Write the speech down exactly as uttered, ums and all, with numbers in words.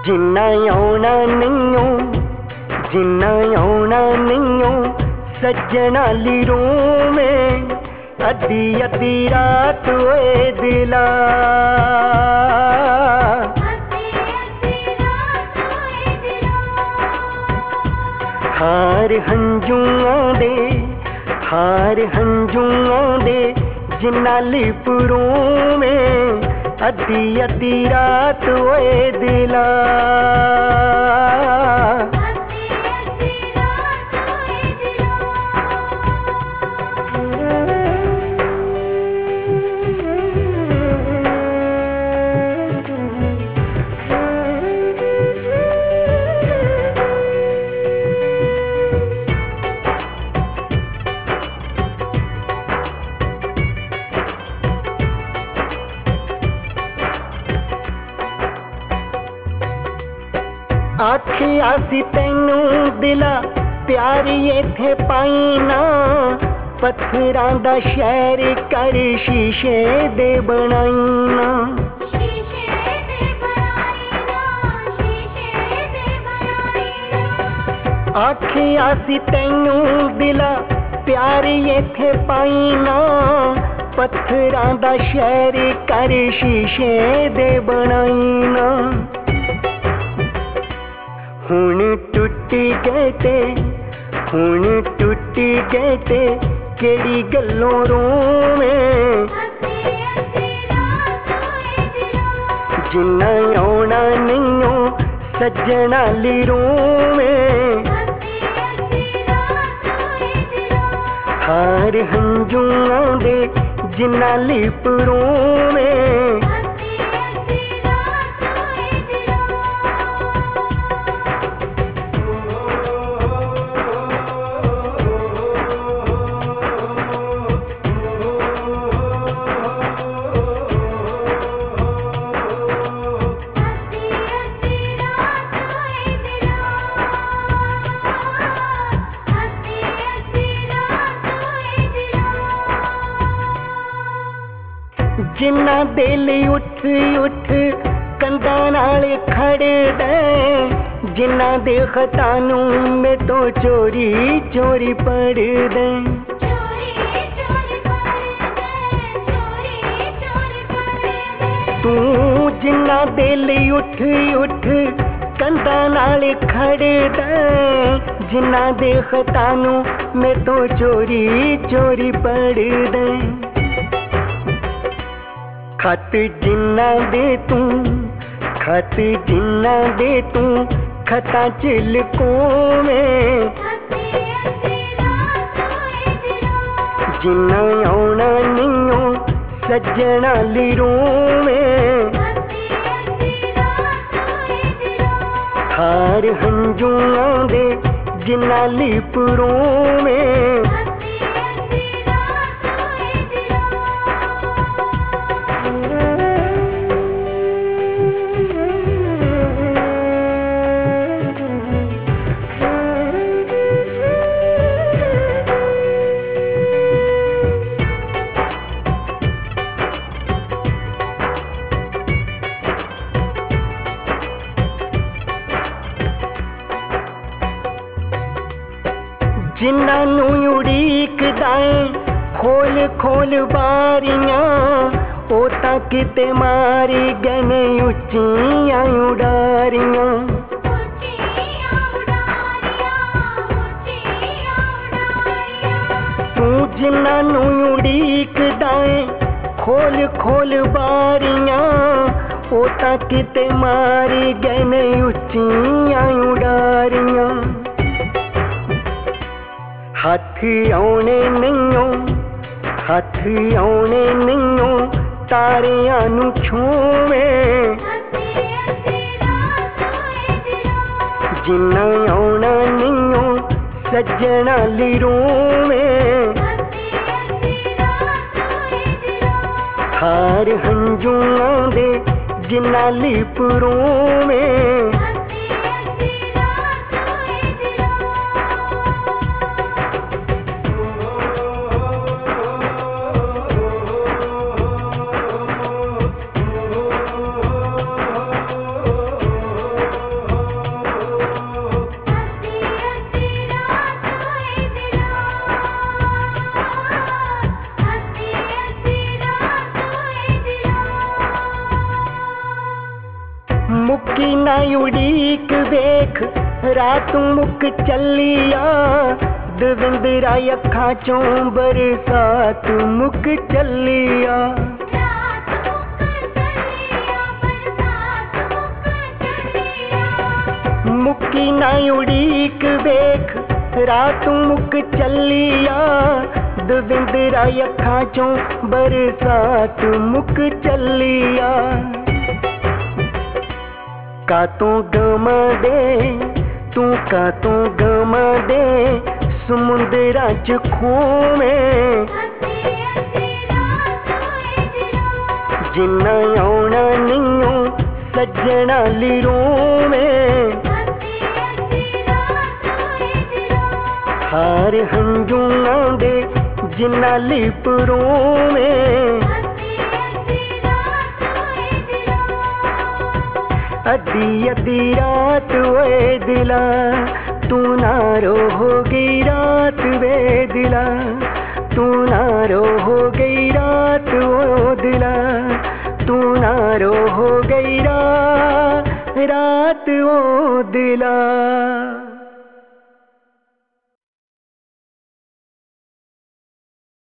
जिन्ना आउना नैयों जिन्ना आउना नैयों सज्जन आली रोवें अद्धी अद्धी रात होए दिला हार हंजुआं दे हार हंजुआं दे जिन्ना लिपरों में अद्धी अद्धी रात होए दिला आखिया सी तैनू दिला प्यारी इत्थे पाईना पत्थरां दा शहर कर शीशे दे बनाईना आखिया सी तैनू दिला प्यारी इत्थे पाईना पत्थरां दा शहर कर शीशे दे बनाईना हुण टुटी गए ते हुण टुटी गए ते केड़ी गल्लों रोवें जिन्ना आउना नैयों सज्जन आली रोवें हार हंजुआं दे जिन्ना लिप रोवें जिन्ना दिल उठ उठ कंधा नाल खड़दा जिन्ना दे खतानू में तो चोरी चोरी पढ़दा तू जिन्ना दिल उठ उठ कंधा नाल खड़दा जिन्ना दे खतानू में तो चोरी चोरी पढ़दा खत जिन्ना दे तू खत जिन्ना दे तू खता चिल कोवें जिन्ना आउना नैयों सज्जन आली रोवें हार हंजुआं दे जिन्ना लिप रोवें जिन्ना नू उड़ीकदा खोल खोल बारियां ओ तां किते मारी गए उच्चियां उडारियां तू जिन्ना नू उड़ीकदा खोल खोल बारियां ओ तां किते मारी गए उच्चियां उडारियां हाथ आउने नैयों हाथ आउने नैयों तारियां नू छूवें जिन्ना आउना नैयों सज्जन आली रोवें हार हंजुआं दे जिन्ना लिप रोवें ना उड़ीक देख रात मुक चलिया, दविंदरा अखां चों बरसात मुक चलिया। मुक्की ना उड़ीक देख रात मुक चलिया, दविंदरा अखां चों बरसात मुक चलिया। कातों गम दे तू कातों गम दे समुंदरा च खोवें, जिन्ना आउणा नहियों सज्जणा ली रोवें। हार हंजूआं दे जिन्ना ली परोवें, अद्धी अद्धी रात वे दिला तू नारो हो गई रात वे दिला, तू नारो हो गई रात वो दिला, तू नारो हो गई रात रात वो दिला।